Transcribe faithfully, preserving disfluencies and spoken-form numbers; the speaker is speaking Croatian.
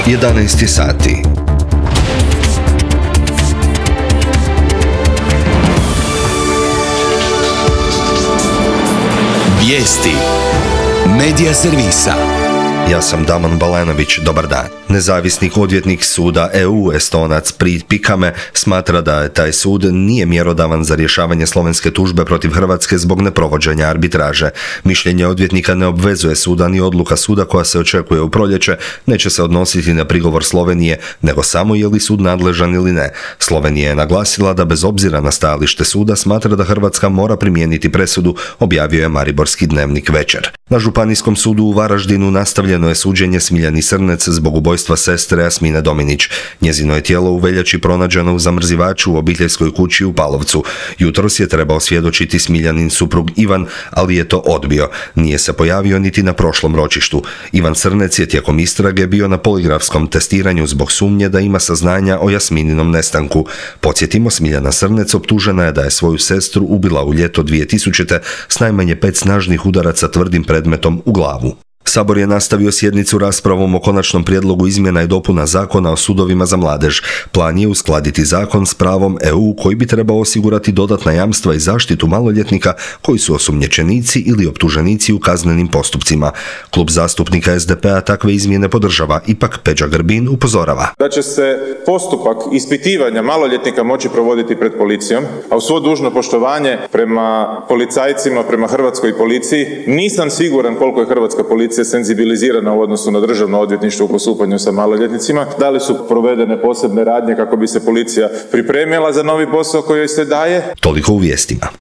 jedanaest sati. Vijesti Medija servisa. Ja sam Damon Balenović, dobar dan. Nezavisnik odvjetnik suda E U, Estonac Priit Pikame, smatra da je taj sud nije mjerodavan za rješavanje slovenske tužbe protiv Hrvatske zbog neprovođenja arbitraže. Mišljenje odvjetnika ne obvezuje suda ni odluka suda koja se očekuje u proljeće neće se odnositi na prigovor Slovenije, nego samo je li sud nadležan ili ne. Slovenija je naglasila da bez obzira na stajalište suda smatra da Hrvatska mora primijeniti presudu, objavio je Mariborski dnevnik Večer. Na Županijskom sudu u Varaždinu nastavljeno je suđenje Smiljani Srnec zbog ubojstva sestre Jasmine Dominić. Njezino je tijelo u veljači pronađeno u zamrzivaču u obiteljskoj kući u Palovcu. Jutros je trebao svjedočiti Smiljanin suprug Ivan, ali je to odbio. Nije se pojavio niti na prošlom ročištu. Ivan Srnec je tijekom istrage bio na poligrafskom testiranju zbog sumnje da ima saznanja o Jasmininom nestanku. Podsjetimo, Smiljana Srnec optužena je da je svoju sestru ubila u ljeto dvije tisućite s najmanje pet snažnih udaraca tvrdim predmetom u glavu. Sabor je nastavio sjednicu raspravom o konačnom prijedlogu izmjena i dopuna Zakona o sudovima za mladež. Plan je uskladiti zakon s pravom E U koji bi trebao osigurati dodatna jamstva i zaštitu maloljetnika koji su osumnjičenici ili optuženici u kaznenim postupcima. Klub zastupnika S D P-a takve izmjene podržava, ipak Peđa Grbin upozorava da će se postupak ispitivanja maloljetnika moći provoditi pred policijom, a u svo dužno poštovanje prema policajcima, prema hrvatskoj policiji, nisam siguran koliko je hrvatska policija senzibilizirana u odnosu na državno odvjetništvo u postupanju sa maloljetnicima, da li su provedene posebne radnje kako bi se policija pripremila za novi posao koji joj se daje. Toliko u vijestima.